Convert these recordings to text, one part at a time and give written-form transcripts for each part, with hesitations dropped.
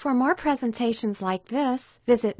For more presentations like this, visit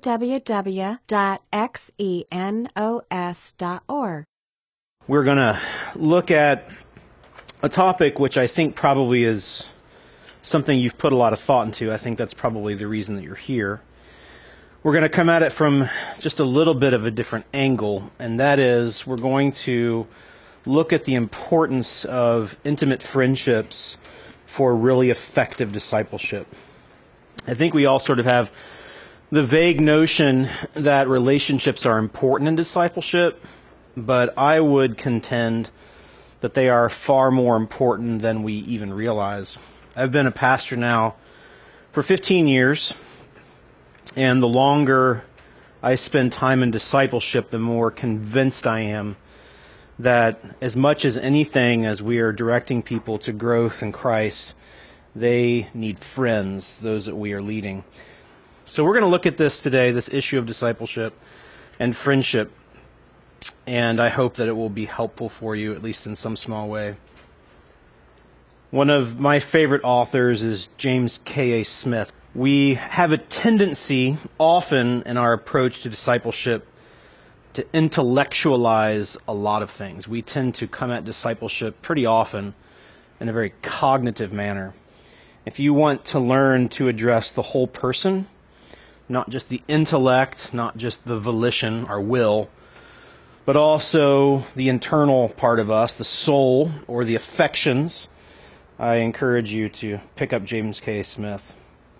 www.xenos.org. We're going to look at a topic which I think probably is something you've put a lot of thought into. I think that's probably the reason that you're here. We're going to come at it from just a little bit of a different angle, and that is we're going to look at the importance of intimate friendships for really effective discipleship. I think we all sort of have the vague notion that relationships are important in discipleship, but I would contend that they are far more important than we even realize. I've been a pastor now for 15 years, and the longer I spend time in discipleship, the more convinced I am that as much as anything as we are directing people to growth in Christ, they need friends, those that we are leading. So we're going to look at this today, this issue of discipleship and friendship, and I hope that it will be helpful for you, at least in some small way. One of my favorite authors is James K.A. Smith. We have a tendency often in our approach to discipleship to intellectualize a lot of things. We tend to come at discipleship pretty often in a very cognitive manner. If you want to learn to address the whole person, not just the intellect, not just the volition, our will, but also the internal part of us, the soul or the affections, I encourage you to pick up James K. Smith.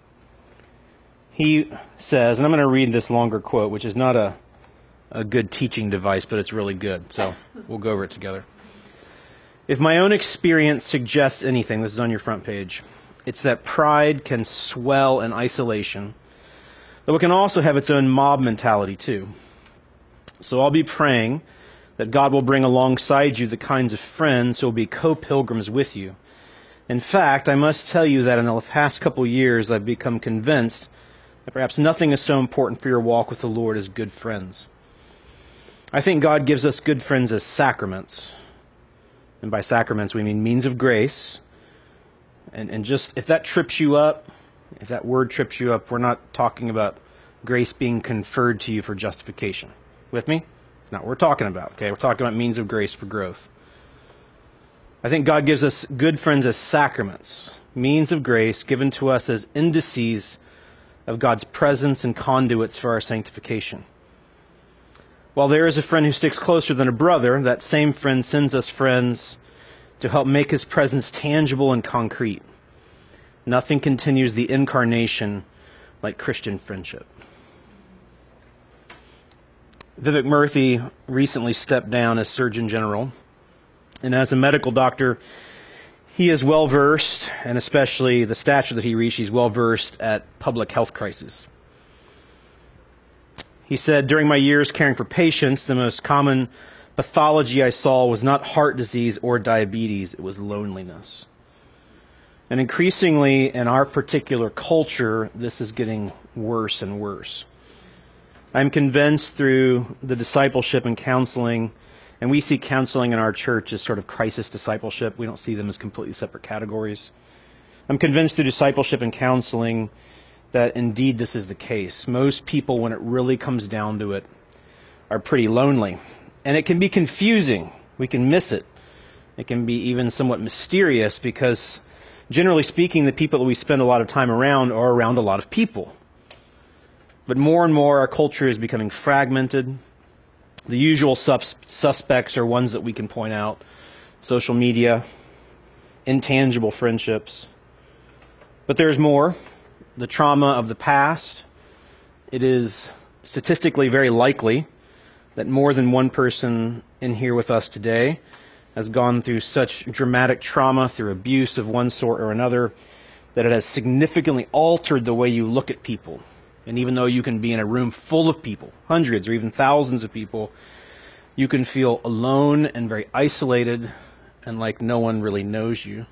He says, and I'm going to read this longer quote, which is not a good teaching device, but it's really good, so we'll go over it together. If my own experience suggests anything, this is on your front page, it's that pride can swell in isolation, though it can also have its own mob mentality too. So I'll be praying that God will bring alongside you the kinds of friends who will be co-pilgrims with you. In fact, I must tell you that in the past couple years, I've become convinced that perhaps nothing is so important for your walk with the Lord as good friends. I think God gives us good friends as sacraments. And by sacraments, we mean means of grace. And just, if that trips you up, if that word trips you up, we're not talking about grace being conferred to you for justification. With me? It's not what we're talking about, okay? We're talking about means of grace for growth. I think God gives us good friends as sacraments, means of grace given to us as indices of God's presence and conduits for our sanctification. While there is a friend who sticks closer than a brother, that same friend sends us friends to help make his presence tangible and concrete. Nothing continues the incarnation like Christian friendship. Vivek Murthy recently stepped down as Surgeon General, and as a medical doctor, he is well-versed, and especially the stature that he reached, he's well-versed at public health crises. He said, during my years caring for patients, the most common pathology I saw was not heart disease or diabetes, it was loneliness. And increasingly in our particular culture, this is getting worse and worse. I'm convinced through the discipleship and counseling, and we see counseling in our church as sort of crisis discipleship. We don't see them as completely separate categories. I'm convinced through discipleship and counseling that indeed this is the case. Most people, when it really comes down to it, are pretty lonely. And it can be confusing. We can miss it. It can be even somewhat mysterious because, generally speaking, the people that we spend a lot of time around are around a lot of people. But more and more, our culture is becoming fragmented. The usual suspects are ones that we can point out. Social media, intangible friendships. But there's more. The trauma of the past. It is statistically very likely that more than one person in here with us today has gone through such dramatic trauma, through abuse of one sort or another, that it has significantly altered the way you look at people. And even though you can be in a room full of people, hundreds or even thousands of people, you can feel alone and very isolated and like no one really knows you.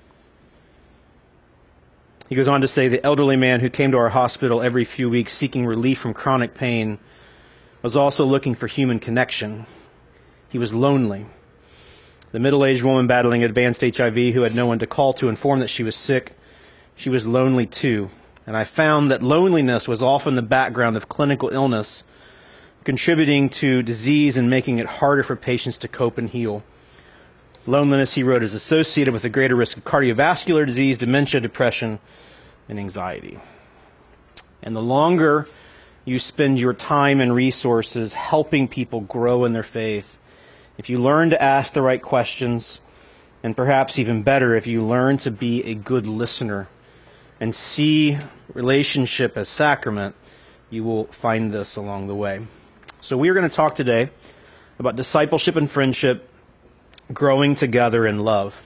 He goes on to say, the elderly man who came to our hospital every few weeks seeking relief from chronic pain was also looking for human connection. He was lonely. The middle-aged woman battling advanced HIV who had no one to call to inform that she was sick, she was lonely too. And I found that loneliness was often the background of clinical illness, contributing to disease and making it harder for patients to cope and heal. Loneliness, he wrote, is associated with a greater risk of cardiovascular disease, dementia, depression, and anxiety. And the longer you spend your time and resources helping people grow in their faith, if you learn to ask the right questions, and perhaps even better, if you learn to be a good listener and see relationship as sacrament, you will find this along the way. So we are going to talk today about discipleship and friendship, growing together in love.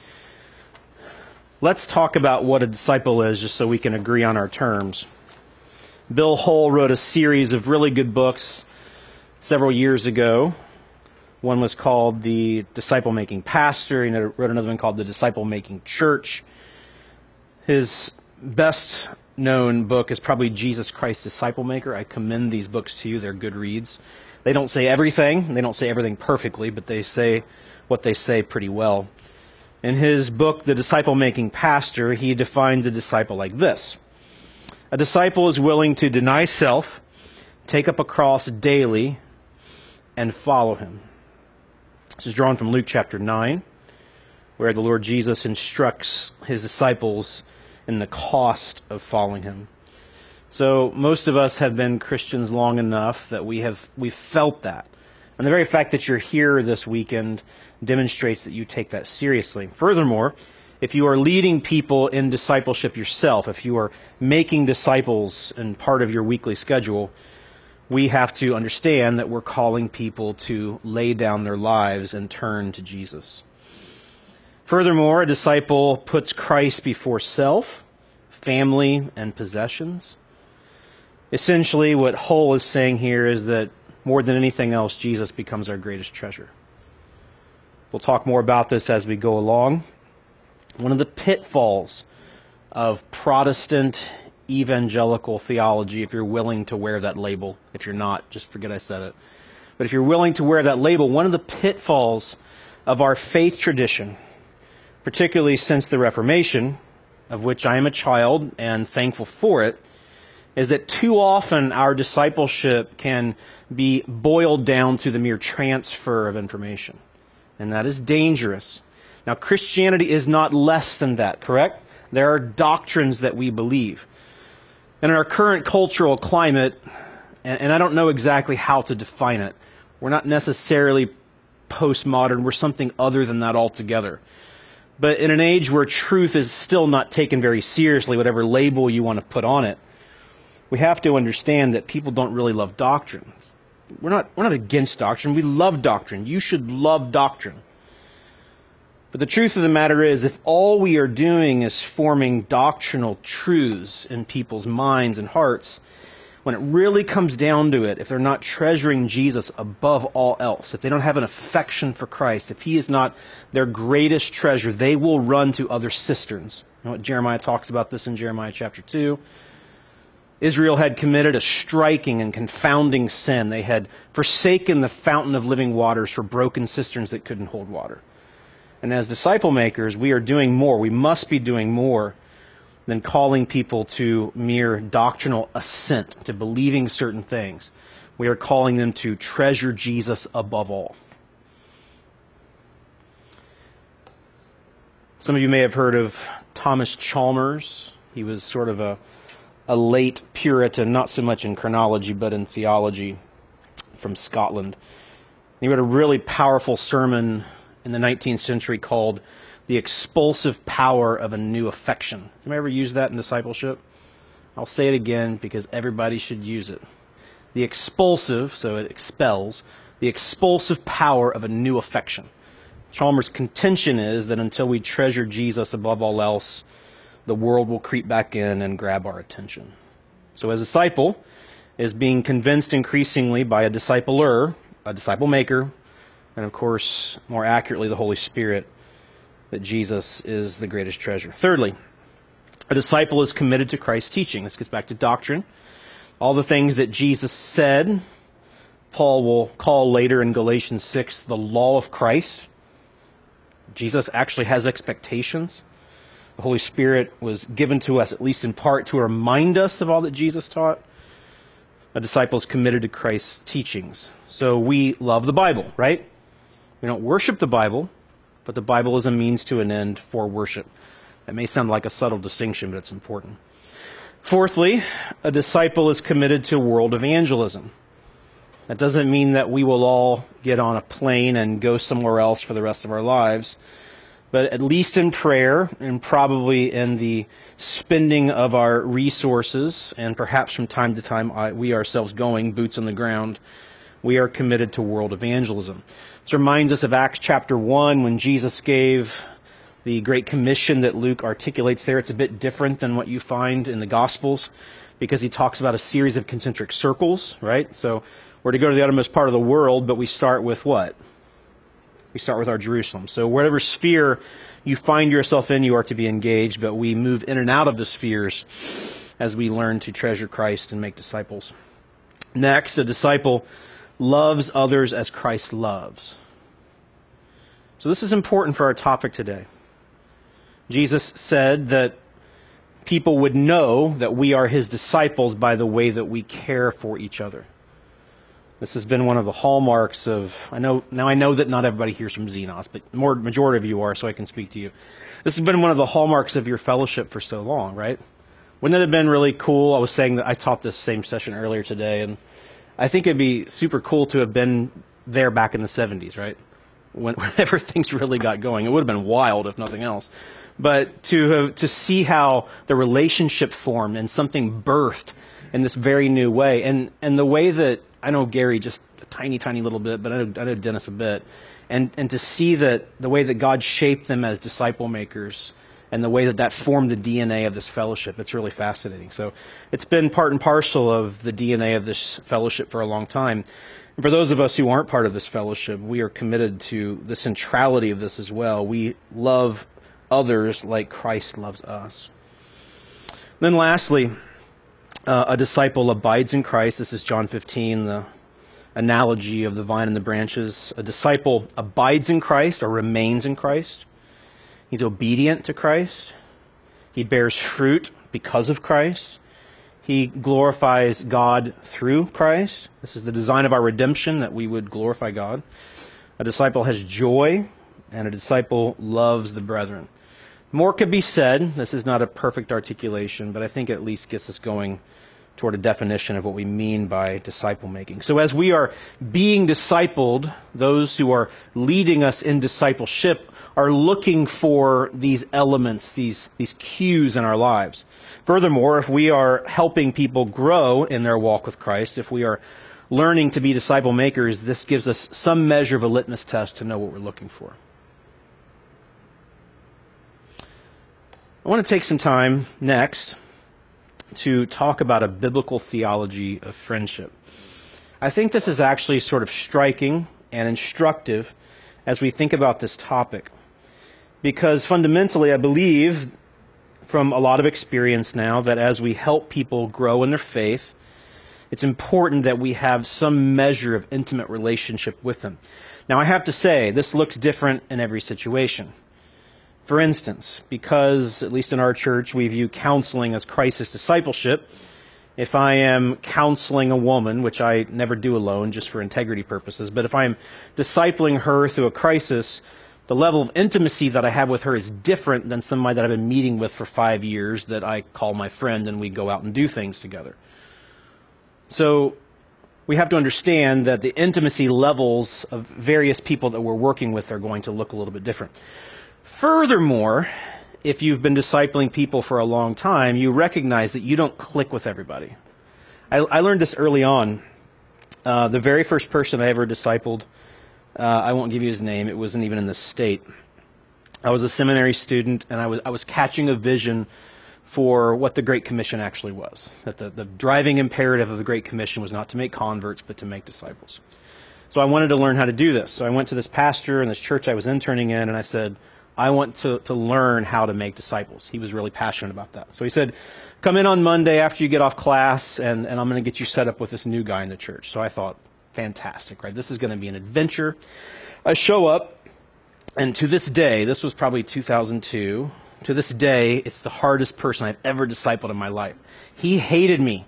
Let's talk about what a disciple is, just so we can agree on our terms. Bill Hull wrote a series of really good books several years ago. One was called The Disciple-Making Pastor. He wrote another one called The Disciple-Making Church. His best-known book is probably Jesus Christ Disciple Maker. I commend these books to you. They're good reads. They don't say everything. They don't say everything perfectly, but they say what they say pretty well. In his book, The Disciple-Making Pastor, he defines a disciple like this. A disciple is willing to deny self, take up a cross daily, and follow him. This is drawn from Luke chapter 9, where the Lord Jesus instructs his disciples in the cost of following him. So most of us have been Christians long enough that we've felt that. And the very fact that you're here this weekend demonstrates that you take that seriously. Furthermore, if you are leading people in discipleship yourself, if you are making disciples in part of your weekly schedule, we have to understand that we're calling people to lay down their lives and turn to Jesus. Furthermore, a disciple puts Christ before self, family, and possessions. Essentially, what Hull is saying here is that more than anything else, Jesus becomes our greatest treasure. We'll talk more about this as we go along. One of the pitfalls of Protestant evangelical theology, if you're willing to wear that label, if you're not, just forget I said it. But if you're willing to wear that label, one of the pitfalls of our faith tradition, particularly since the Reformation, of which I am a child and thankful for it, is that too often our discipleship can be boiled down to the mere transfer of information. And that is dangerous. Now, Christianity is not less than that, correct? There are doctrines that we believe. And in our current cultural climate, and I don't know exactly how to define it, we're not necessarily postmodern, we're something other than that altogether. But in an age where truth is still not taken very seriously, whatever label you want to put on it, we have to understand that people don't really love doctrine. We're not against doctrine. We love doctrine. You should love doctrine. But the truth of the matter is, if all we are doing is forming doctrinal truths in people's minds and hearts, when it really comes down to it, if they're not treasuring Jesus above all else, if they don't have an affection for Christ, if he is not their greatest treasure, they will run to other cisterns. You know what Jeremiah talks about this in Jeremiah chapter 2? Israel had committed a striking and confounding sin. They had forsaken the fountain of living waters for broken cisterns that couldn't hold water. And as disciple makers, we are doing more. We must be doing more than calling people to mere doctrinal assent, to believing certain things. We are calling them to treasure Jesus above all. Some of you may have heard of Thomas Chalmers. He was sort of a late Puritan, not so much in chronology, but in theology, from Scotland. He wrote a really powerful sermon in the 19th century called The Expulsive Power of a New Affection. Have you ever used that in discipleship? I'll say it again because everybody should use it. The expulsive, so it expels, the expulsive power of a new affection. Chalmers' contention is that until we treasure Jesus above all else, the world will creep back in and grab our attention. So as a disciple is being convinced increasingly by a discipler, a disciple maker, and of course, more accurately, the Holy Spirit, that Jesus is the greatest treasure. Thirdly, a disciple is committed to Christ's teaching. This gets back to doctrine. All the things that Jesus said, Paul will call later in Galatians 6 the law of Christ. Jesus actually has expectations The Holy Spirit was given to us, at least in part, to remind us of all that Jesus taught. A disciple is committed to Christ's teachings. So we love the Bible, right? We don't worship the Bible, but the Bible is a means to an end for worship. That may sound like a subtle distinction, but it's important. Fourthly, a disciple is committed to world evangelism. That doesn't mean that we will all get on a plane and go somewhere else for the rest of our lives, but at least in prayer and probably in the spending of our resources, and perhaps from time to time we ourselves going, boots on the ground, we are committed to world evangelism. This reminds us of Acts chapter 1 when Jesus gave the Great Commission that Luke articulates there. It's a bit different than what you find in the Gospels because he talks about a series of concentric circles, right? So we're to go to the uttermost part of the world, but we start with what? We start with our Jerusalem. So whatever sphere you find yourself in, you are to be engaged, but we move in and out of the spheres as we learn to treasure Christ and make disciples. Next, a disciple loves others as Christ loves. So this is important for our topic today. Jesus said that people would know that we are his disciples by the way that we care for each other. This has been one of the hallmarks of, I know that not everybody hears from Xenos, but majority of you are, so I can speak to you. This has been one of the hallmarks of your fellowship for so long, right? Wouldn't it have been really cool? I was saying that I taught this same session earlier today, and I think it'd be super cool to have been there back in the 70s, right? Whenever things really got going. It would have been wild, if nothing else. But to see how the relationship formed and something birthed in this very new way, and the way that, I know Gary just a tiny, tiny little bit, but I know Dennis a bit, and to see that the way that God shaped them as disciple makers and the way that that formed the DNA of this fellowship, it's really fascinating. So it's been part and parcel of the DNA of this fellowship for a long time. And for those of us who aren't part of this fellowship, we are committed to the centrality of this as well. We love others like Christ loves us. Then lastly, a disciple abides in Christ. This is John 15, the analogy of the vine and the branches. A disciple abides in Christ or remains in Christ. He's obedient to Christ. He bears fruit because of Christ. He glorifies God through Christ. This is the design of our redemption, that we would glorify God. A disciple has joy, and a disciple loves the brethren. More could be said. This is not a perfect articulation, but I think it at least gets us going toward a definition of what we mean by disciple making. So as we are being discipled, those who are leading us in discipleship are looking for these elements, these cues in our lives. Furthermore, if we are helping people grow in their walk with Christ, if we are learning to be disciple makers, this gives us some measure of a litmus test to know what we're looking for. I want to take some time next to talk about a biblical theology of friendship. I think this is actually sort of striking and instructive as we think about this topic, because fundamentally I believe from a lot of experience now that as we help people grow in their faith, it's important that we have some measure of intimate relationship with them. Now I have to say, this looks different in every situation. For instance, because, at least in our church, we view counseling as crisis discipleship, if I am counseling a woman, which I never do alone just for integrity purposes, but if I am discipling her through a crisis, the level of intimacy that I have with her is different than somebody that I've been meeting with for 5 years that I call my friend and we go out and do things together. So we have to understand that the intimacy levels of various people that we're working with are going to look a little bit different. Furthermore, if you've been discipling people for a long time, you recognize that you don't click with everybody. I learned this early on. The very first person I ever discipled, I won't give you his name, it wasn't even in this state. I was a seminary student, and I was catching a vision for what the Great Commission actually was. That the driving imperative of the Great Commission was not to make converts, but to make disciples. So I wanted to learn how to do this. So I went to this pastor in this church I was interning in, and I said, I want to learn how to make disciples. He was really passionate about that. So he said, come in on Monday after you get off class, and I'm going to get you set up with this new guy in the church. So I thought, fantastic, right? This is going to be an adventure. I show up, and to this day, this was probably 2002, To this day, it's the hardest person I've ever discipled in my life. He hated me.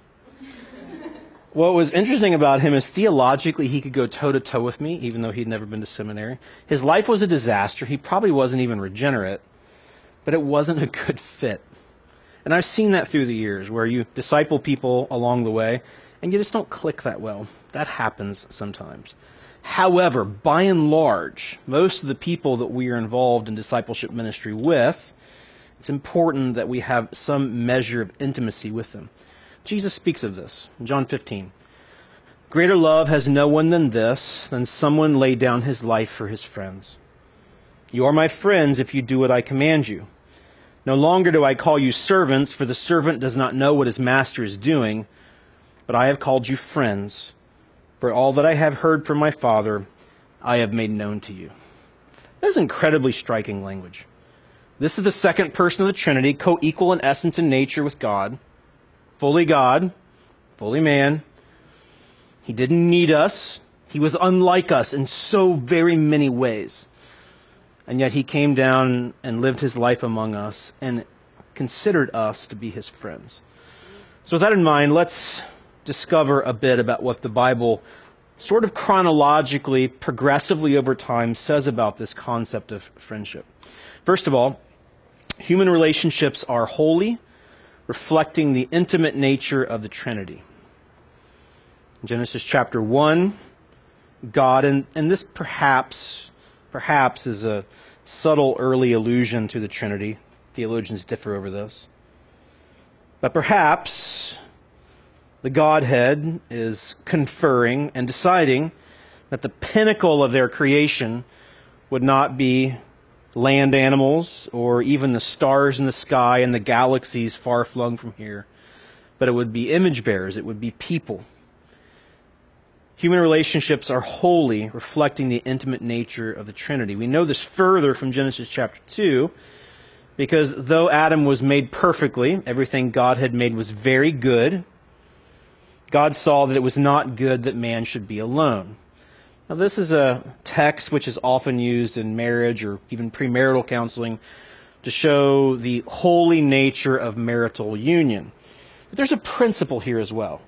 What was interesting about him is theologically he could go toe-to-toe with me, even though he'd never been to seminary. His life was a disaster. He probably wasn't even regenerate, but it wasn't a good fit. And I've seen that through the years, where you disciple people along the way, and you just don't click that well. That happens sometimes. However, by and large, most of the people that we are involved in discipleship ministry with, it's important that we have some measure of intimacy with them. Jesus speaks of this in John 15. Greater love has no one than this, than someone lay down his life for his friends. You are my friends if you do what I command you. No longer do I call you servants, for the servant does not know what his master is doing, but I have called you friends. For all that I have heard from my Father, I have made known to you. That is incredibly striking language. This is the second person of the Trinity, co-equal in essence and nature with God, fully man. He didn't need us. He was unlike us in so very many ways. And yet he came down and lived his life among us and considered us to be his friends. So with that in mind, let's discover a bit about what the Bible sort of chronologically, progressively over time says about this concept of friendship. First of all, human relationships are holy, reflecting the intimate nature of the Trinity. In Genesis chapter 1, God, and this perhaps is a subtle early allusion to the Trinity. Theologians differ over this. But perhaps the Godhead is conferring and deciding that the pinnacle of their creation would not be land animals or even the stars in the sky and the galaxies far flung from here, but it would be image bearers, it would be people. Human relationships are holy, reflecting the intimate nature of the Trinity. We know this further from Genesis chapter 2, because though Adam was made perfectly, everything God had made was very good, God saw that it was not good that man should be alone. Now, this is a text which is often used in marriage or even premarital counseling to show the holy nature of marital union. But there's a principle here as well.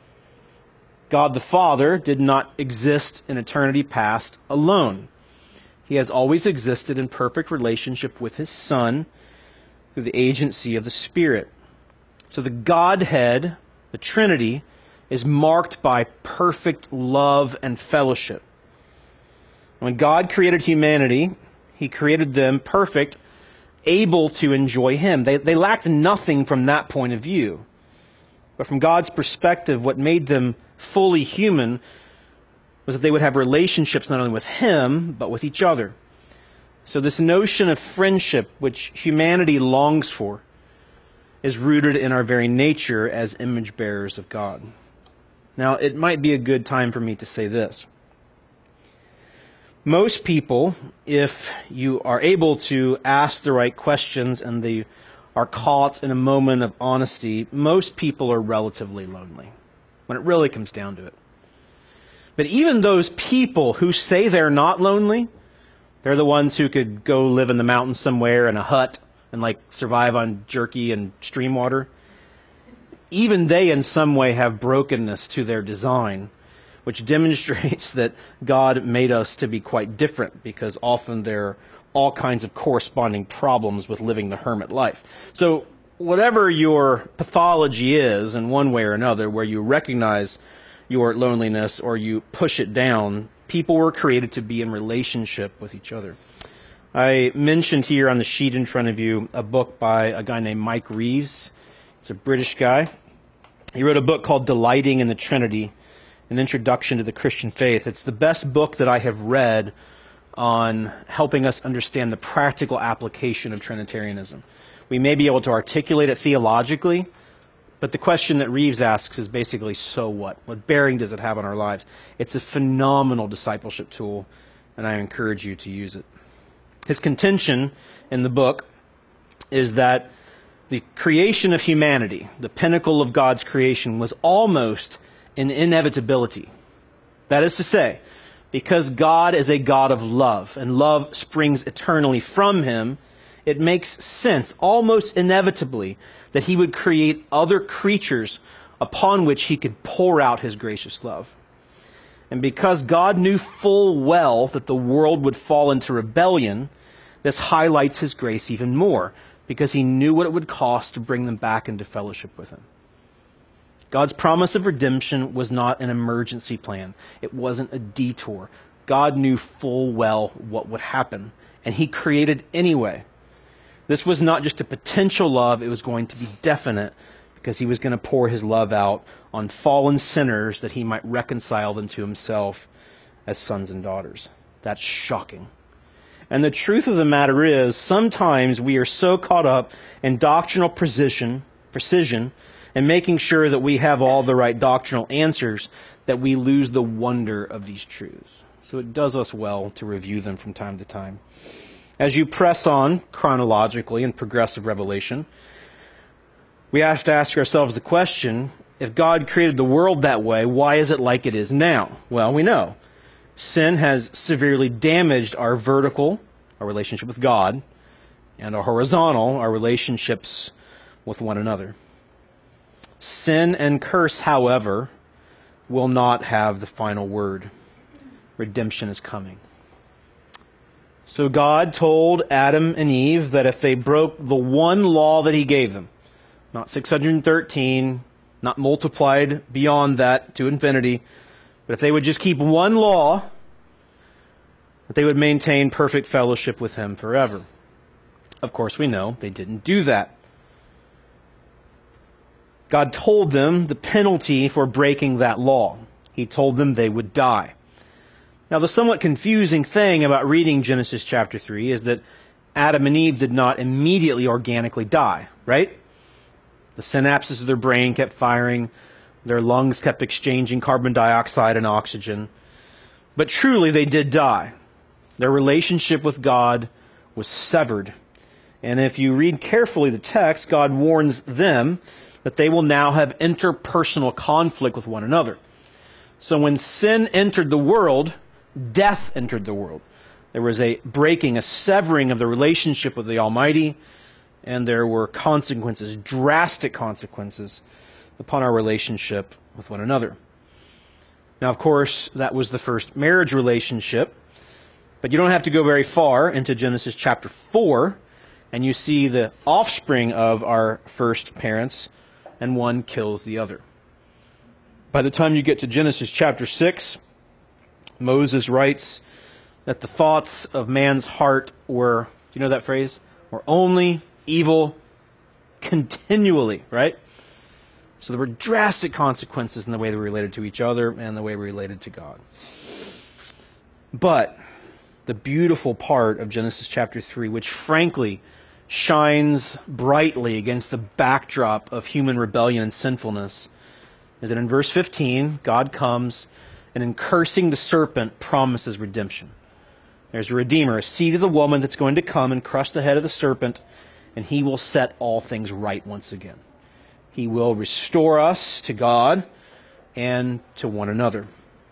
God the Father did not exist in eternity past alone. He has always existed in perfect relationship with his Son through the agency of the Spirit. So the Godhead, the Trinity, is marked by perfect love and fellowship. When God created humanity, he created them perfect, able to enjoy him. They lacked nothing from that point of view. But from God's perspective, what made them fully human was that they would have relationships not only with him, but with each other. So this notion of friendship, which humanity longs for, is rooted in our very nature as image bearers of God. Now, it might be a good time for me to say this. Most people, if you are able to ask the right questions and they are caught in a moment of honesty, most people are relatively lonely when it really comes down to it. But even those people who say they're not lonely, they're the ones who could go live in the mountains somewhere in a hut and survive on jerky and stream water. Even they in some way have brokenness to their design, which demonstrates that God made us to be quite different, because often there are all kinds of corresponding problems with living the hermit life. So whatever your pathology is, in one way or another, where you recognize your loneliness or you push it down, people were created to be in relationship with each other. I mentioned here on the sheet in front of you a book by a guy named Mike Reeves. He's a British guy. He wrote a book called Delighting in the Trinity, an introduction to the Christian faith. It's the best book that I have read on helping us understand the practical application of Trinitarianism. We may be able to articulate it theologically, but the question that Reeves asks is basically, so what? What bearing does it have on our lives? It's a phenomenal discipleship tool, and I encourage you to use it. His contention in the book is that the creation of humanity, the pinnacle of God's creation, was almost an inevitability. That is to say, because God is a God of love, and love springs eternally from him, it makes sense, almost inevitably, that he would create other creatures upon which he could pour out his gracious love. And because God knew full well that the world would fall into rebellion, this highlights his grace even more, because he knew what it would cost to bring them back into fellowship with him. God's promise of redemption was not an emergency plan. It wasn't a detour. God knew full well what would happen, and he created anyway. This was not just a potential love, it was going to be definite, because he was going to pour his love out on fallen sinners that he might reconcile them to himself as sons and daughters. That's shocking. And the truth of the matter is, sometimes we are so caught up in doctrinal precision, and making sure that we have all the right doctrinal answers, that we lose the wonder of these truths. So it does us well to review them from time to time. As you press on chronologically in progressive revelation, we have to ask ourselves the question, if God created the world that way, why is it like it is now? Well, we know. Sin has severely damaged our vertical, our relationship with God, and our horizontal, our relationships with one another. Sin and curse, however, will not have the final word. Redemption is coming. So God told Adam and Eve that if they broke the one law that he gave them, not 613, not multiplied beyond that to infinity, but if they would just keep one law, that they would maintain perfect fellowship with him forever. Of course, we know they didn't do that. God told them the penalty for breaking that law. He told them they would die. Now, the somewhat confusing thing about reading Genesis chapter 3 is that Adam and Eve did not immediately organically die, right? The synapses of their brain kept firing. Their lungs kept exchanging carbon dioxide and oxygen. But truly, they did die. Their relationship with God was severed. And if you read carefully the text, God warns them that they will now have interpersonal conflict with one another. So when sin entered the world, death entered the world. There was a breaking, a severing of the relationship with the Almighty, and there were consequences, drastic consequences, upon our relationship with one another. Now, of course, that was the first marriage relationship, but you don't have to go very far into Genesis chapter 4, and you see the offspring of our first parents, and one kills the other. By the time you get to Genesis chapter 6, Moses writes that the thoughts of man's heart were, do you know that phrase? Were only evil continually, right? So there were drastic consequences in the way they related to each other and the way we related to God. But the beautiful part of Genesis chapter 3, which frankly shines brightly against the backdrop of human rebellion and sinfulness, is that in verse 15, God comes and in cursing the serpent promises redemption. There's a redeemer, a seed of the woman that's going to come and crush the head of the serpent, and he will set all things right once again. He will restore us to God and to one another.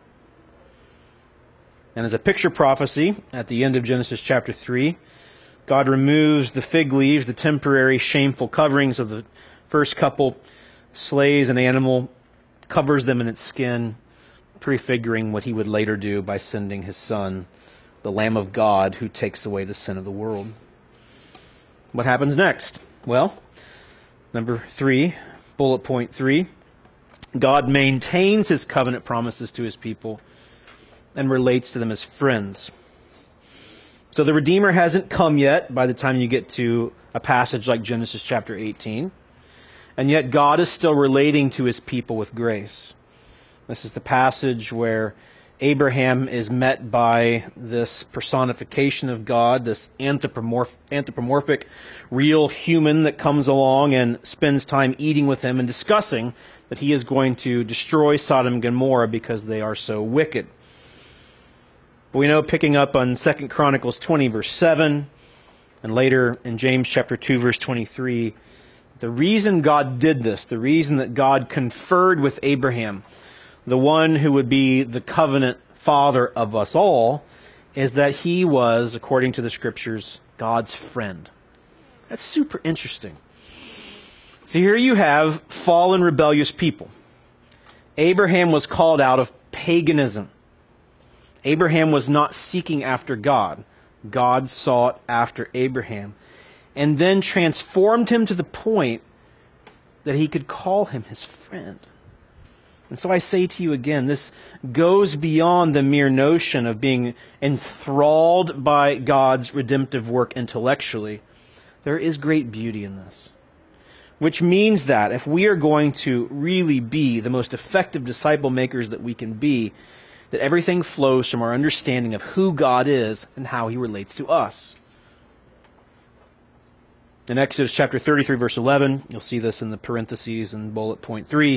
And as a picture prophecy, at the end of Genesis chapter 3, God removes the fig leaves, the temporary shameful coverings of the first couple, slays an animal, covers them in its skin, prefiguring what he would later do by sending his Son, the Lamb of God, who takes away the sin of the world. What happens next? Well, number 3, bullet point 3, God maintains his covenant promises to his people and relates to them as friends. So the Redeemer hasn't come yet by the time you get to a passage like Genesis chapter 18. And yet God is still relating to his people with grace. This is the passage where Abraham is met by this personification of God, this anthropomorphic, real human that comes along and spends time eating with him and discussing that he is going to destroy Sodom and Gomorrah because they are so wicked. But we know, picking up on 2 Chronicles 20, verse 7, and later in James chapter 2, verse 23, the reason God did this, the reason that God conferred with Abraham, the one who would be the covenant father of us all, is that he was, according to the Scriptures, God's friend. That's super interesting. So here you have fallen, rebellious people. Abraham was called out of paganism. Abraham was not seeking after God. God sought after Abraham and then transformed him to the point that he could call him his friend. And so I say to you again, this goes beyond the mere notion of being enthralled by God's redemptive work intellectually. There is great beauty in this, which means that if we are going to really be the most effective disciple makers that we can be, that everything flows from our understanding of who God is and how he relates to us. In Exodus chapter 33, verse 11, you'll see this in the parentheses in bullet point 3,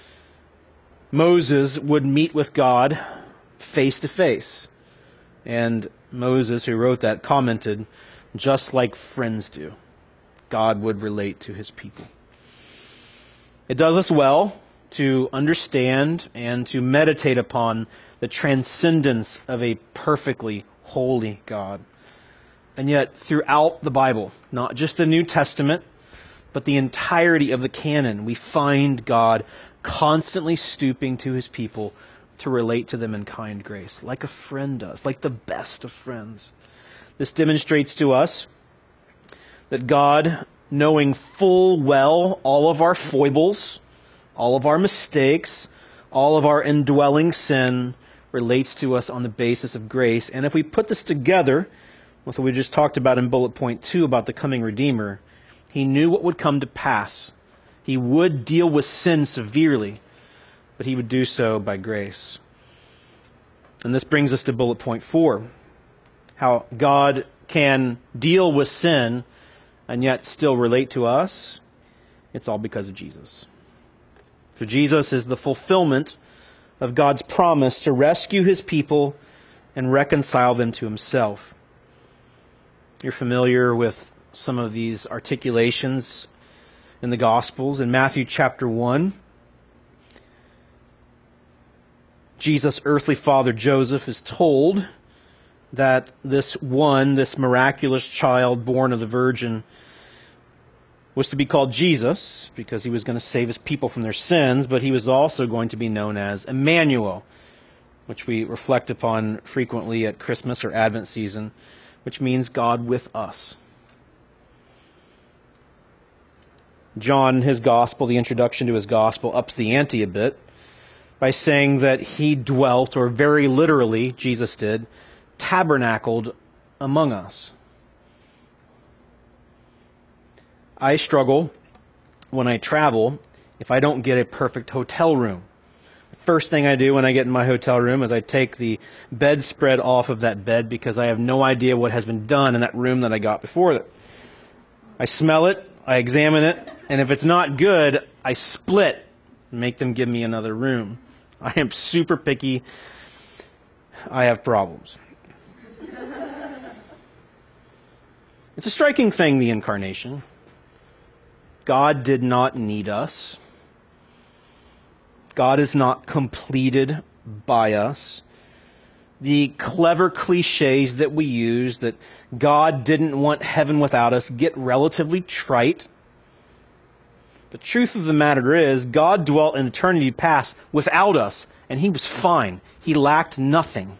Moses would meet with God face to face. And Moses, who wrote that, commented, just like friends do, God would relate to his people. It does us well to understand and to meditate upon the transcendence of a perfectly holy God. And yet, throughout the Bible, not just the New Testament, but the entirety of the canon, we find God constantly stooping to his people to relate to them in kind grace, like a friend does, like the best of friends. This demonstrates to us that God, knowing full well all of our foibles, all of our mistakes, all of our indwelling sin, relates to us on the basis of grace. And if we put this together with what we just talked about in bullet point 2 about the coming Redeemer, he knew what would come to pass. He would deal with sin severely, but he would do so by grace. And this brings us to bullet point 4, how God can deal with sin and yet still relate to us. It's all because of Jesus. So Jesus is the fulfillment of God's promise to rescue his people and reconcile them to himself. You're familiar with some of these articulations in the Gospels. In Matthew chapter 1, Jesus' earthly father Joseph is told that this miraculous child born of the Virgin, was to be called Jesus because he was going to save his people from their sins, but he was also going to be known as Emmanuel, which we reflect upon frequently at Christmas or Advent season, which means God with us. John, in his gospel, the introduction to his gospel, ups the ante a bit by saying that he dwelt, or very literally, Jesus did, tabernacled among us. I struggle when I travel if I don't get a perfect hotel room. The first thing I do when I get in my hotel room is I take the bedspread off of that bed because I have no idea what has been done in that room that I got before that. I smell it, I examine it, and if it's not good, I split and make them give me another room. I am super picky. I have problems. It's a striking thing, the incarnation. God did not need us. God is not completed by us. The clever cliches that we use, that God didn't want heaven without us, get relatively trite. The truth of the matter is, God dwelt in eternity past without us, and he was fine. He lacked nothing.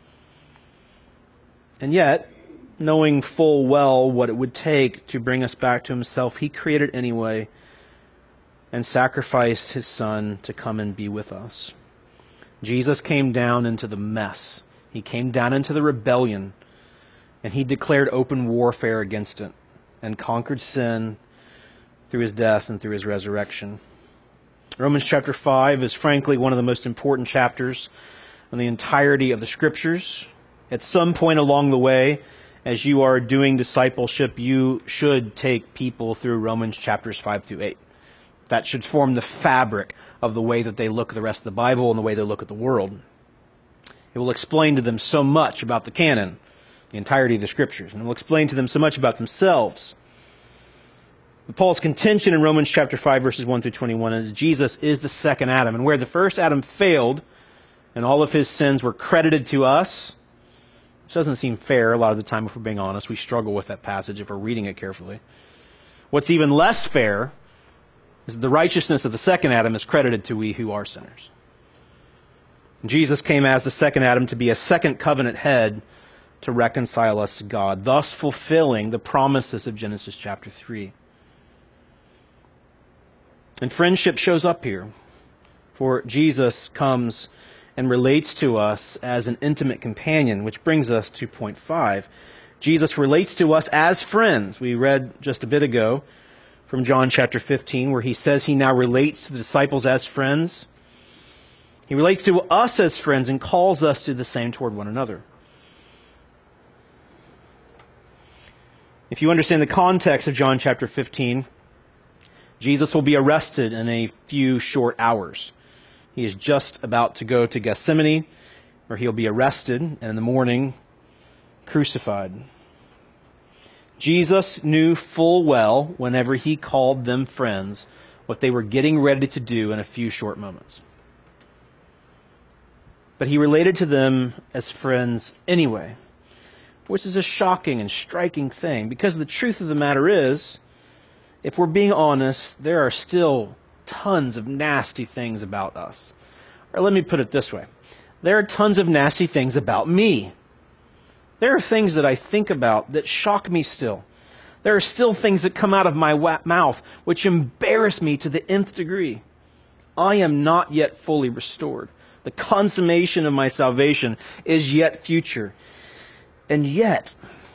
And yet, knowing full well what it would take to bring us back to himself, he created anyway and sacrificed his son to come and be with us. Jesus came down into the mess. He came down into the rebellion, and he declared open warfare against it and conquered sin through his death and through his resurrection. Romans chapter 5 is frankly one of the most important chapters in the entirety of the Scriptures. At some point along the way, as you are doing discipleship, you should take people through Romans chapters 5 through 8. That should form the fabric of the way that they look at the rest of the Bible and the way they look at the world. It will explain to them so much about the canon, the entirety of the Scriptures, and it will explain to them so much about themselves. But Paul's contention in Romans chapter 5, verses 1 through 21 is Jesus is the second Adam, and where the first Adam failed and all of his sins were credited to us, which doesn't seem fair a lot of the time if we're being honest. We struggle with that passage if we're reading it carefully. What's even less fair is that the righteousness of the second Adam is credited to we who are sinners. Jesus came as the second Adam to be a second covenant head to reconcile us to God, thus fulfilling the promises of Genesis chapter 3. And friendship shows up here, for Jesus comes and relates to us as an intimate companion, which brings us to point 5. Jesus relates to us as friends. We read just a bit ago from John chapter 15, where he says he now relates to the disciples as friends. He relates to us as friends and calls us to the same toward one another. If you understand the context of John chapter 15, Jesus will be arrested in a few short hours. He is just about to go to Gethsemane, where he'll be arrested and in the morning crucified. Jesus knew full well, whenever he called them friends, what they were getting ready to do in a few short moments. But he related to them as friends anyway, which is a shocking and striking thing, because the truth of the matter is, if we're being honest, there are still tons of nasty things about us. Or let me put it this way. There are tons of nasty things about me. There are things that I think about that shock me still. There are still things that come out of my mouth which embarrass me to the nth degree. I am not yet fully restored. The consummation of my salvation is yet future. And yet,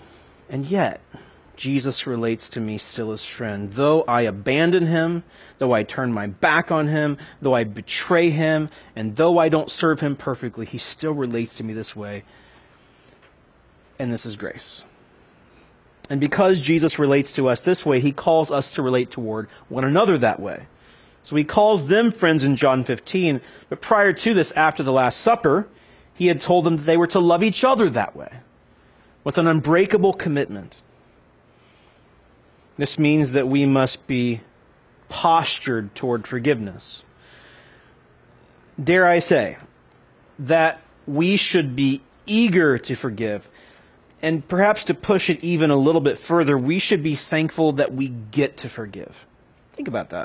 Jesus relates to me still as friend. Though I abandon him, though I turn my back on him, though I betray him, and though I don't serve him perfectly, he still relates to me this way. And this is grace. And because Jesus relates to us this way, he calls us to relate toward one another that way. So he calls them friends in John 15, but prior to this, after the Last Supper, he had told them that they were to love each other that way, with an unbreakable commitment. This means that we must be postured toward forgiveness. Dare I say that we should be eager to forgive, and perhaps to push it even a little bit further, we should be thankful that we get to forgive. Think about that.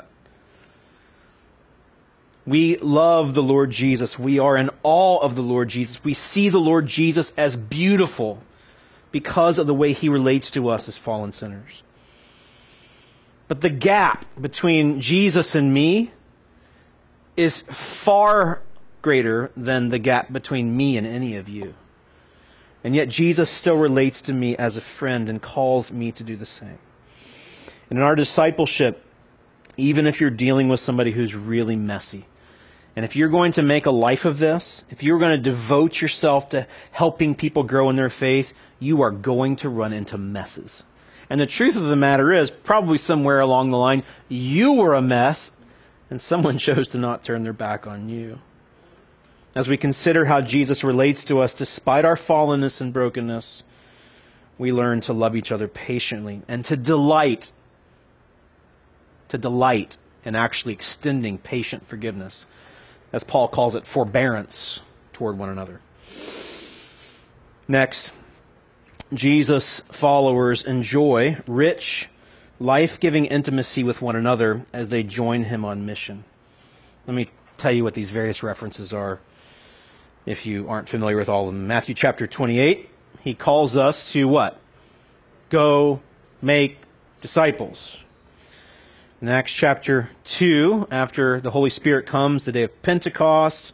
We love the Lord Jesus. We are in awe of the Lord Jesus. We see the Lord Jesus as beautiful because of the way he relates to us as fallen sinners. But the gap between Jesus and me is far greater than the gap between me and any of you. And yet Jesus still relates to me as a friend and calls me to do the same. And in our discipleship, even if you're dealing with somebody who's really messy, and if you're going to make a life of this, if you're going to devote yourself to helping people grow in their faith, you are going to run into messes. And the truth of the matter is, probably somewhere along the line, you were a mess, and someone chose to not turn their back on you. As we consider how Jesus relates to us despite our fallenness and brokenness, we learn to love each other patiently and to delight in actually extending patient forgiveness, as Paul calls it, forbearance toward one another. Next, Jesus' followers enjoy rich, life-giving intimacy with one another as they join him on mission. Let me tell you what these various references are, if you aren't familiar with all of them. Matthew chapter 28, he calls us to what? Go make disciples. In Acts chapter 2, after the Holy Spirit comes, the day of Pentecost,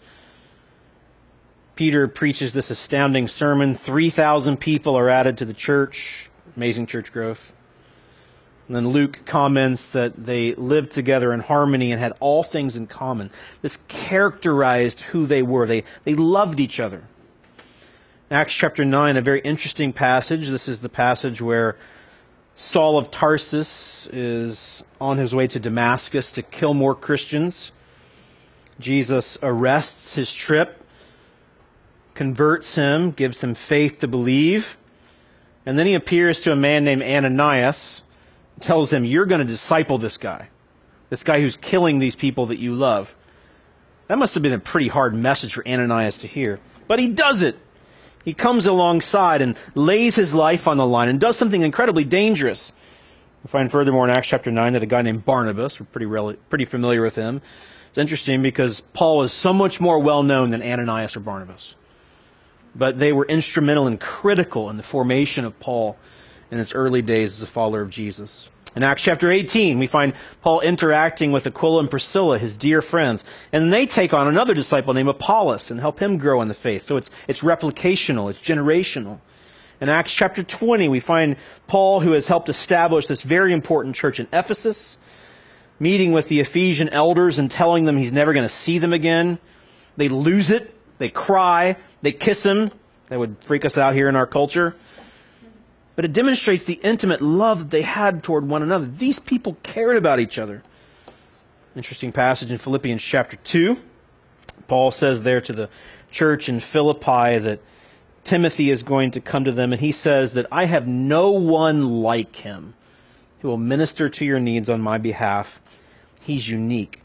Peter preaches this astounding sermon. 3,000 people are added to the church. Amazing church growth. And then Luke comments that they lived together in harmony and had all things in common. This characterized who they were. They loved each other. Acts chapter 9, a very interesting passage. This is the passage where Saul of Tarsus is on his way to Damascus to kill more Christians. Jesus arrests his trip, converts him, gives him faith to believe, and then he appears to a man named Ananias, tells him, you're going to disciple this guy who's killing these people that you love. That must have been a pretty hard message for Ananias to hear. But he does it. He comes alongside and lays his life on the line and does something incredibly dangerous. We find furthermore in Acts chapter 9 that a guy named Barnabas, we're pretty familiar with him. It's interesting because Paul is so much more well-known than Ananias or Barnabas. But they were instrumental and critical in the formation of Paul in his early days as a follower of Jesus. In Acts chapter 18, we find Paul interacting with Aquila and Priscilla, his dear friends, and they take on another disciple named Apollos and help him grow in the faith. So it's replicational, it's generational. In Acts chapter 20, we find Paul, who has helped establish this very important church in Ephesus, meeting with the Ephesian elders and telling them he's never going to see them again. They lose it, they cry, they kiss him. That would freak us out here in our culture. But it demonstrates the intimate love that they had toward one another. These people cared about each other. Interesting passage in Philippians chapter 2. Paul says there to the church in Philippi that Timothy is going to come to them, and he says that I have no one like him who will minister to your needs on my behalf. He's unique.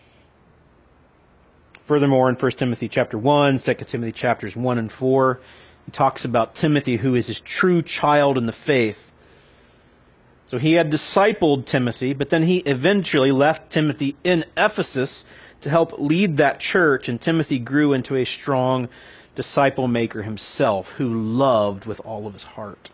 Furthermore, in 1 Timothy chapter 1, 2 Timothy chapters 1 and 4, he talks about Timothy, who is his true child in the faith. So he had discipled Timothy, but then he eventually left Timothy in Ephesus to help lead that church, and Timothy grew into a strong disciple maker himself, who loved with all of his heart.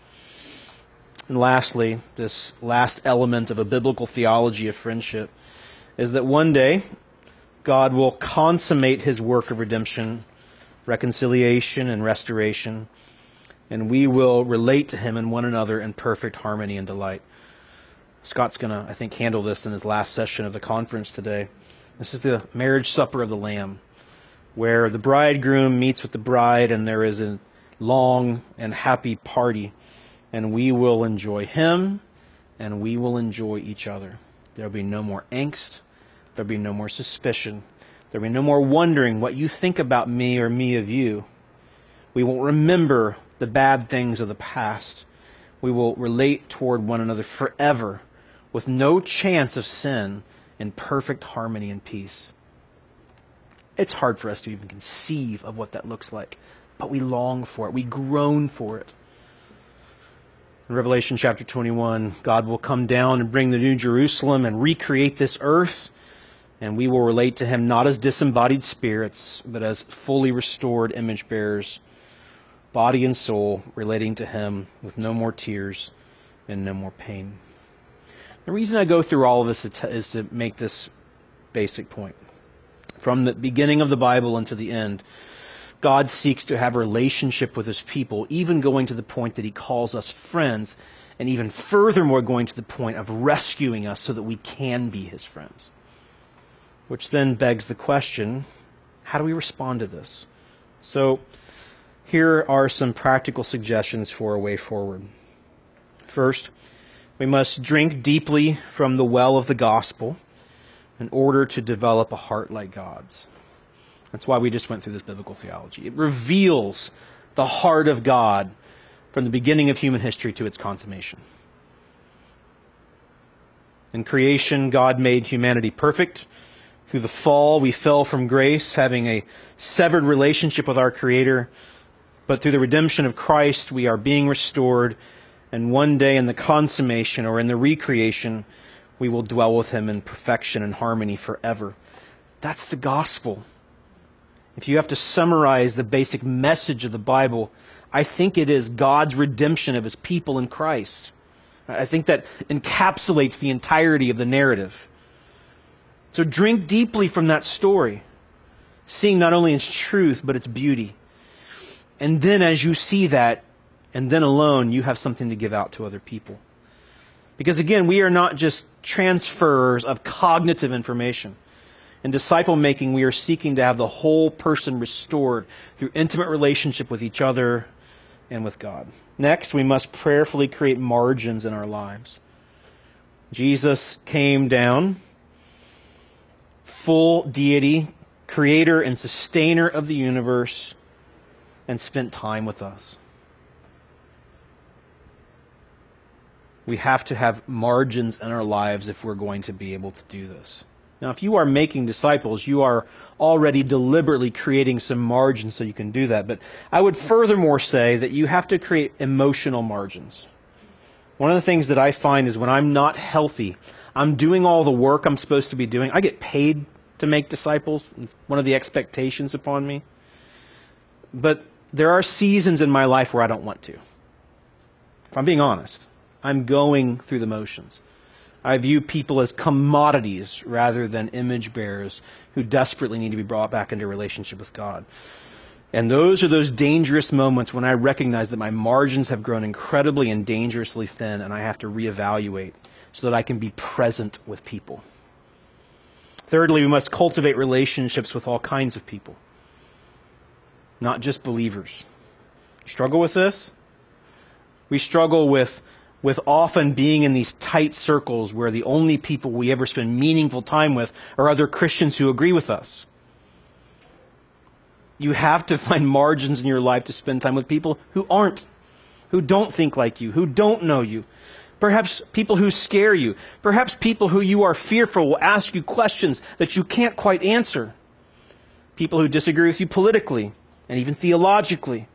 And lastly, this last element of a biblical theology of friendship is that one day God will consummate his work of redemption, reconciliation, and restoration, and we will relate to him and one another in perfect harmony and delight. Scott's going to, I think, handle this in his last session of the conference today. This is the marriage supper of the Lamb, where the bridegroom meets with the bride, and there is a long and happy party, and we will enjoy him, and we will enjoy each other. There will be no more angst. There will be no more suspicion. There will be no more wondering what you think about me or me of you. We won't remember the bad things of the past. We will relate toward one another forever with no chance of sin, in perfect harmony and peace. It's hard for us to even conceive of what that looks like, but we long for it. We groan for it. In Revelation chapter 21, God will come down and bring the New Jerusalem and recreate this earth, and we will relate to him not as disembodied spirits, but as fully restored image bearers, body and soul, relating to him with no more tears and no more pain. The reason I go through all of this is to make this basic point. From the beginning of the Bible until the end, God seeks to have a relationship with his people, even going to the point that he calls us friends, and even furthermore going to the point of rescuing us so that we can be his friends. Which then begs the question, how do we respond to this? So here are some practical suggestions for a way forward. First, we must drink deeply from the well of the gospel in order to develop a heart like God's. That's why we just went through this biblical theology. It reveals the heart of God from the beginning of human history to its consummation. In creation, God made humanity perfect. Through the fall, we fell from grace, having a severed relationship with our Creator. But through the redemption of Christ, we are being restored, and one day in the consummation or in the recreation, we will dwell with him in perfection and harmony forever. That's the gospel. If you have to summarize the basic message of the Bible, I think it is God's redemption of his people in Christ. I think that encapsulates the entirety of the narrative. So drink deeply from that story, seeing not only its truth, but its beauty. And then as you see that, and then alone, you have something to give out to other people. Because again, we are not just transfers of cognitive information. In disciple making, we are seeking to have the whole person restored through intimate relationship with each other and with God. Next, we must prayerfully create margins in our lives. Jesus came down, full deity, creator and sustainer of the universe, and spent time with us. We have to have margins in our lives if we're going to be able to do this. Now, if you are making disciples, you are already deliberately creating some margins so you can do that. But I would furthermore say that you have to create emotional margins. One of the things that I find is when I'm not healthy, I'm doing all the work I'm supposed to be doing. I get paid to make disciples, one of the expectations upon me. But there are seasons in my life where I don't want to. If I'm being honest, I'm going through the motions. I view people as commodities rather than image bearers who desperately need to be brought back into relationship with God. And those are those dangerous moments when I recognize that my margins have grown incredibly and dangerously thin, and I have to reevaluate so that I can be present with people. Thirdly, we must cultivate relationships with all kinds of people, not just believers. You struggle with this? We struggle with often being in these tight circles where the only people we ever spend meaningful time with are other Christians who agree with us. You have to find margins in your life to spend time with people who aren't, who don't think like you, who don't know you. Perhaps people who scare you. Perhaps people who you are fearful will ask you questions that you can't quite answer. People who disagree with you politically and even theologically.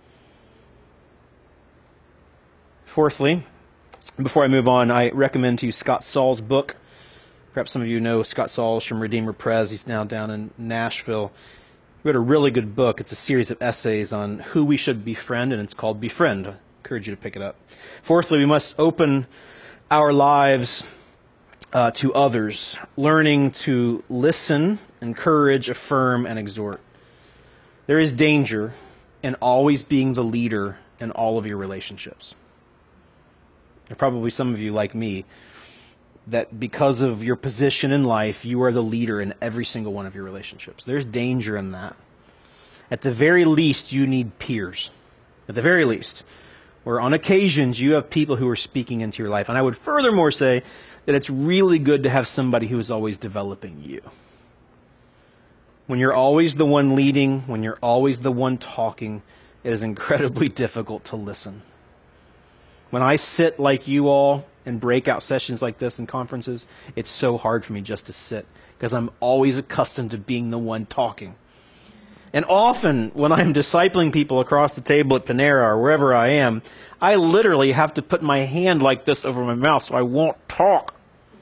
Fourthly, before I move on, I recommend to you Scott Saul's book. Perhaps some of you know Scott Sauls from Redeemer Press. He's now down in Nashville. He wrote a really good book. It's a series of essays on who we should befriend, and it's called Befriend. I encourage you to pick it up. Fourthly, we must open our lives to others, learning to listen, encourage, affirm, and exhort. There is danger in always being the leader in all of your relationships. There are probably some of you like me that because of your position in life, you are the leader in every single one of your relationships. There's danger in that. At the very least, you need peers. At the very least. Where on occasions, you have people who are speaking into your life. And I would furthermore say that it's really good to have somebody who is always developing you. When you're always the one leading, when you're always the one talking, it is incredibly difficult to listen. When I sit like you all in breakout sessions like this in conferences, it's so hard for me just to sit because I'm always accustomed to being the one talking. And often when I'm discipling people across the table at Panera or wherever I am, I literally have to put my hand like this over my mouth so I won't talk.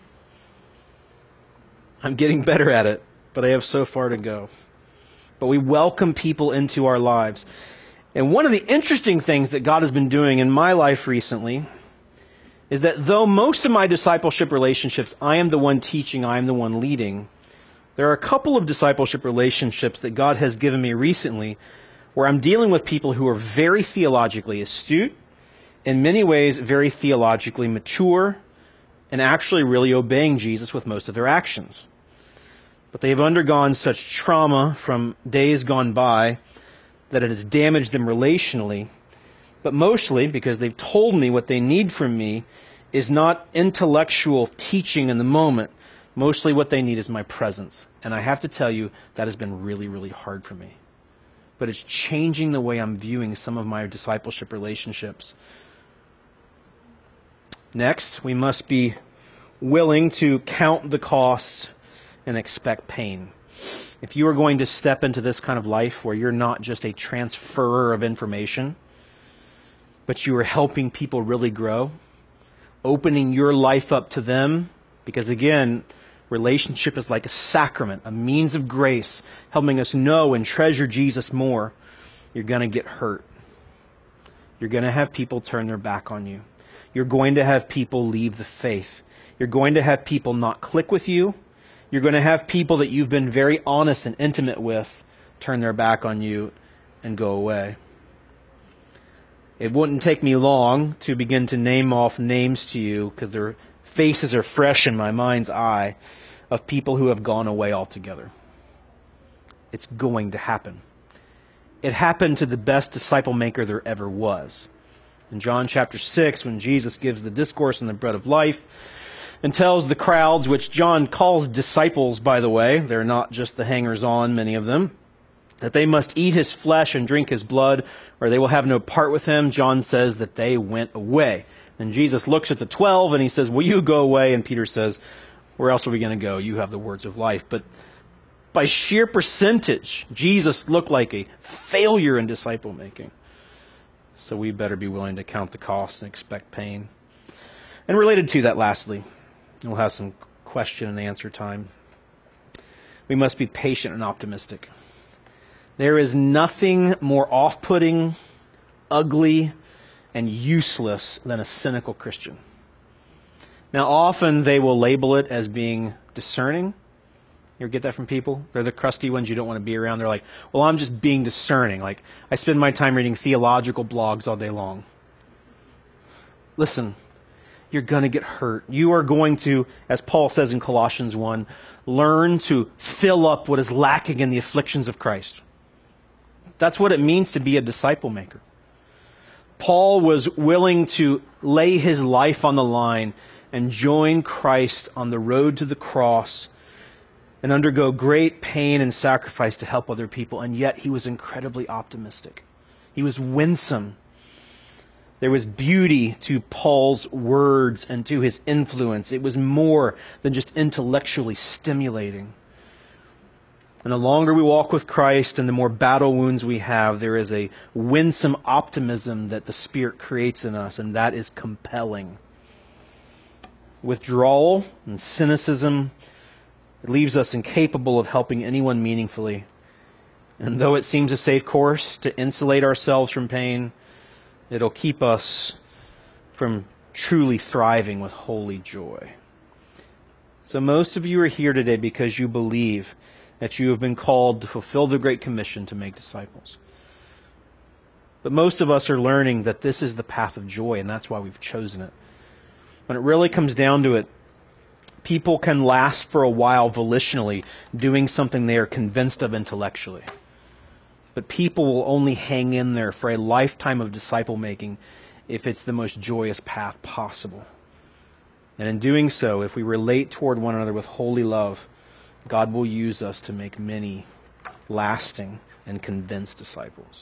I'm getting better at it, but I have so far to go. But we welcome people into our lives. And one of the interesting things that God has been doing in my life recently is that though most of my discipleship relationships, I am the one teaching, I am the one leading, there are a couple of discipleship relationships that God has given me recently where I'm dealing with people who are very theologically astute, in many ways very theologically mature, and actually really obeying Jesus with most of their actions. But they have undergone such trauma from days gone by that it has damaged them relationally, but mostly because they've told me what they need from me is not intellectual teaching in the moment. Mostly what they need is my presence. And I have to tell you, that has been really, really hard for me. But it's changing the way I'm viewing some of my discipleship relationships. Next, we must be willing to count the cost and expect pain. If you are going to step into this kind of life where you're not just a transferer of information, but you are helping people really grow, opening your life up to them, because again, relationship is like a sacrament, a means of grace, helping us know and treasure Jesus more, you're going to get hurt. You're going to have people turn their back on you. You're going to have people leave the faith. You're going to have people not click with you. You're going to have people that you've been very honest and intimate with turn their back on you and go away. It wouldn't take me long to begin to name off names to you because their faces are fresh in my mind's eye of people who have gone away altogether. It's going to happen. It happened to the best disciple maker there ever was. In John chapter 6, when Jesus gives the discourse on the bread of life and tells the crowds, which John calls disciples, by the way, they're not just the hangers-on, many of them, that they must eat his flesh and drink his blood, or they will have no part with him. John says that they went away. And Jesus looks at the 12 and he says, will you go away? And Peter says, where else are we going to go? You have the words of life. But by sheer percentage, Jesus looked like a failure in disciple making. So we better be willing to count the cost and expect pain. And related to that, lastly, we'll have some question and answer time. We must be patient and optimistic. There is nothing more off-putting, ugly, and useless than a cynical Christian. Now, often they will label it as being discerning. You ever get that from people? They're the crusty ones you don't want to be around. They're like, well, I'm just being discerning. Like, I spend my time reading theological blogs all day long. Listen, you're going to get hurt. You are going to, as Paul says in Colossians 1, learn to fill up what is lacking in the afflictions of Christ. That's what it means to be a disciple maker. Paul was willing to lay his life on the line and join Christ on the road to the cross and undergo great pain and sacrifice to help other people, and yet he was incredibly optimistic. He was winsome. There was beauty to Paul's words and to his influence. It was more than just intellectually stimulating. And the longer we walk with Christ and the more battle wounds we have, there is a winsome optimism that the Spirit creates in us, and that is compelling. Withdrawal and cynicism, it leaves us incapable of helping anyone meaningfully. And though it seems a safe course to insulate ourselves from pain, it'll keep us from truly thriving with holy joy. So most of you are here today because you believe that you have been called to fulfill the Great Commission to make disciples. But most of us are learning that this is the path of joy, and that's why we've chosen it. When it really comes down to it, people can last for a while volitionally doing something they are convinced of intellectually. But people will only hang in there for a lifetime of disciple making if it's the most joyous path possible. And in doing so, if we relate toward one another with holy love, God will use us to make many lasting and convinced disciples.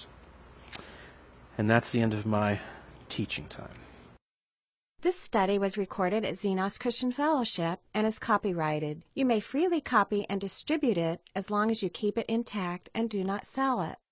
And that's the end of my teaching time. This study was recorded at Xenos Christian Fellowship and is copyrighted. You may freely copy and distribute it as long as you keep it intact and do not sell it.